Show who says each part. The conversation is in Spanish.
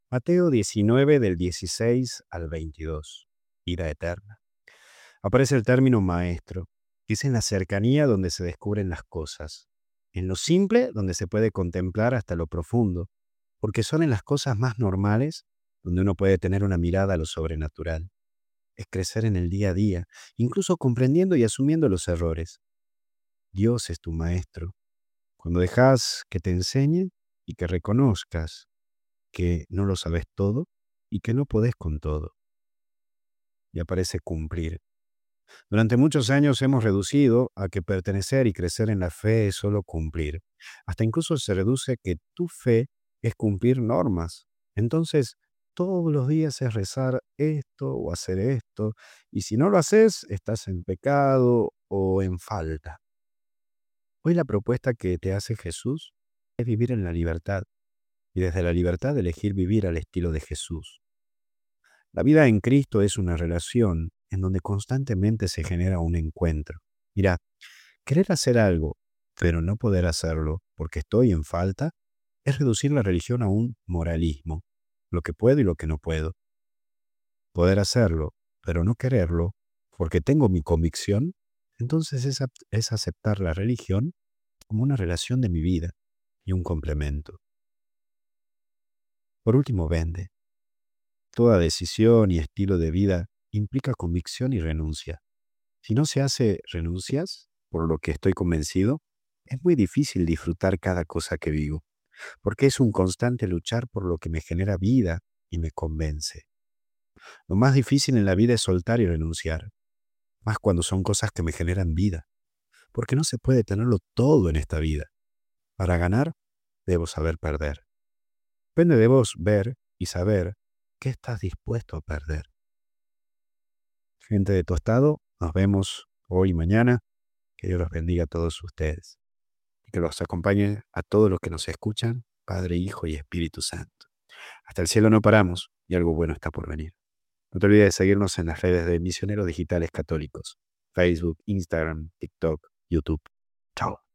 Speaker 1: Mateo 19 del 16 al 22. Vida eterna. Aparece el término maestro, que es en la cercanía donde se descubren las cosas, en lo simple donde se puede contemplar hasta lo profundo, porque son en las cosas más normales donde uno puede tener una mirada a lo sobrenatural. Es crecer en el día a día, incluso comprendiendo y asumiendo los errores. Dios es tu maestro. Cuando dejas que te enseñe y que reconozcas que no lo sabes todo y que no podés con todo. Y aparece cumplir. Durante muchos años hemos reducido a que pertenecer y crecer en la fe es solo cumplir. Hasta incluso se reduce a que tu fe es cumplir normas. Entonces, todos los días es rezar esto o hacer esto. Y si no lo haces, estás en pecado o en falta. Hoy la propuesta que te hace Jesús es vivir en la libertad y desde la libertad elegir vivir al estilo de Jesús. La vida en Cristo es una relación en donde constantemente se genera un encuentro. Mira, querer hacer algo, pero no poder hacerlo porque estoy en falta, es reducir la religión a un moralismo, lo que puedo y lo que no puedo. Poder hacerlo, pero no quererlo, porque tengo mi convicción, entonces es aceptar la religión como una relación de mi vida y un complemento. Por último, vende. Toda decisión y estilo de vida implica convicción y renuncia. Si no se hace renuncias, por lo que estoy convencido, es muy difícil disfrutar cada cosa que vivo, porque es un constante luchar por lo que me genera vida y me convence. Lo más difícil en la vida es soltar y renunciar, más cuando son cosas que me generan vida, porque no se puede tenerlo todo en esta vida. Para ganar, debo saber perder. Depende de vos ver y saber qué estás dispuesto a perder. Gente de tu estado, nos vemos hoy y mañana. Que Dios los bendiga a todos ustedes y que los acompañe a todos los que nos escuchan, Padre, Hijo y Espíritu Santo. Hasta el cielo no paramos y algo bueno está por venir. No te olvides de seguirnos en las redes de Misioneros Digitales Católicos, Facebook, Instagram, TikTok, YouTube. Chao.